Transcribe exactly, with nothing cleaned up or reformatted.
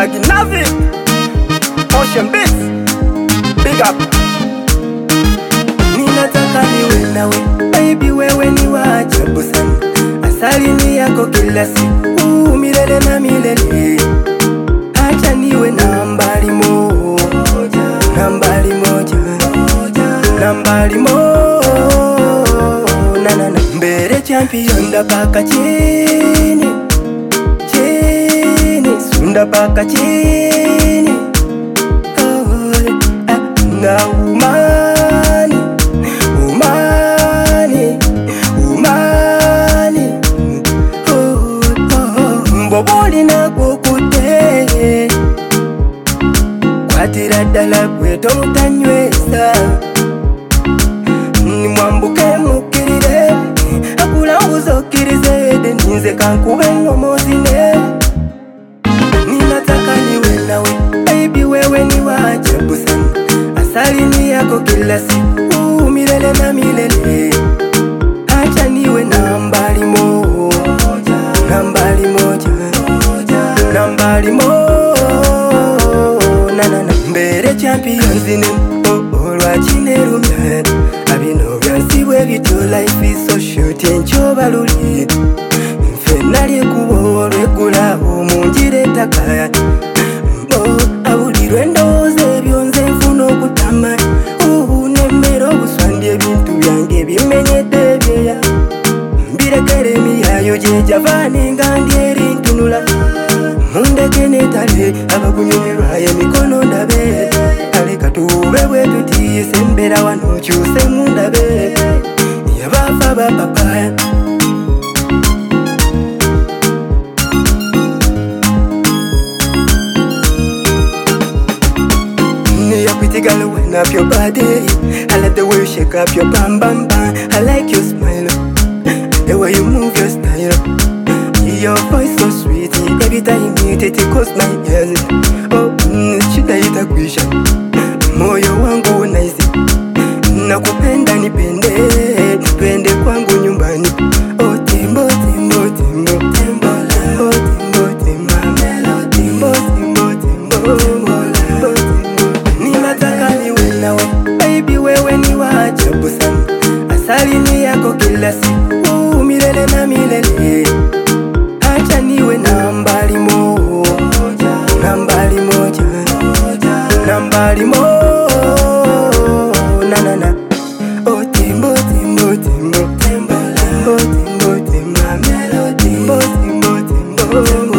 Shaggy Navi, Ocean Beats, big up. Ninataka niwe nawe, baby wewe ni wa ajabu sana. Asali ni yako kila siku, milele na milele. Acha niwe nambari moja, nambari moja, nambari moja, na na na. Mbere champion da paka chini, chini, sunda paka chini. Oh, ah, na umani, umani, umani. Oh, oh, mboboli na kukute, kwatira dala kweto mutanywesa. Nimwambuke mukirire, akula uzokirize, denize kankube ngomozine. Ninataka niwe nawe, baby wewe ni wa ajabu sana. Asali ni yako kila siku, milele na milele. Acha niwe nambari moja, nambari moja, nambari moja, na na na. Mbere champions in olwa chinerumya. Abino byansiwe bityo, life is so short enchoba luli. Nfenali kubo rekula omungire takaya. Bo abulirwe ndoze byonze mfuno kutama. Uhu nemero buswandi ebintu byange bimenyedde byeya. Mbirekere miyayo gye javani ngandi erintunula. Mundeke netale abakunyumirwa emikono ndabe. Aleka tube bwe tuti sembera wano kyuse mundabe. Yabafa bapapa. Pretty girl, wind up your body. I like the way you shake up your bam bam bam. I like your smile, the way you move your style. Your voice so sweet, every time you meet it, it costs my ears. Oh, mm, should I eat a question? Moyo wangu nice. Nakupenda nipende, nipende kwangu nyumbani. Oh, timbo, timbo, timbo, timbo, timbo, timbo, timbo, timbo, timbo, timbo, timbo. Baby wewe ni wa ajabu sana. Asali ni yako kila siku, milele na milele. Acha niwe nambari moja, nambari moja, nambari moja, na na na. Oh timbo, timbo, timbo, timbo, timbo, timbo, timbo, timbo, timbo, timbo, timbo.